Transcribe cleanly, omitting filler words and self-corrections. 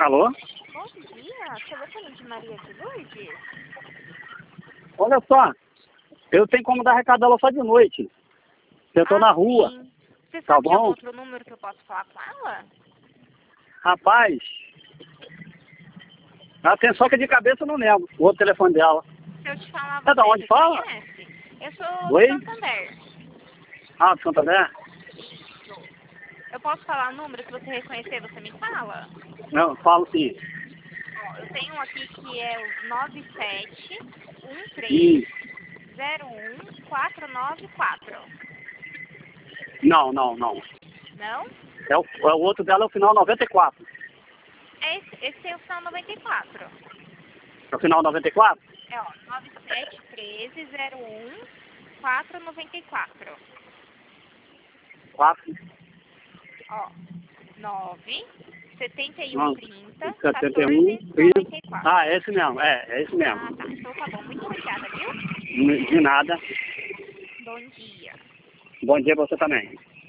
Alô? Bom dia, telefone de Maria de Lourdes? Olha só, eu tenho como dar recado dela só de noite. Eu tô na rua, Sim. Você tá sabe de algum bom? outro número que eu posso falar com ela? Rapaz, atenção que de cabeça eu não lembro o outro telefone dela. Se eu te falar, É da você onde fala? reconhece? Eu sou do Oi? Santander. Ah, de Santander? Isso. Eu posso falar o número que você reconhecer, você me fala? Não, falo sim. Ó, eu tenho um aqui que é o E 9713014494. não. Não? É o outro dela é o final 94. Esse é o final 94. É o final 94? É, ó, 9713014494. 4. Ó, 9 Não, 7130 71. 1494. Ah, é esse mesmo, é esse mesmo. Ah, tá. Então tá bom. Muito obrigada, viu? De nada. Bom dia. Bom dia pra você também.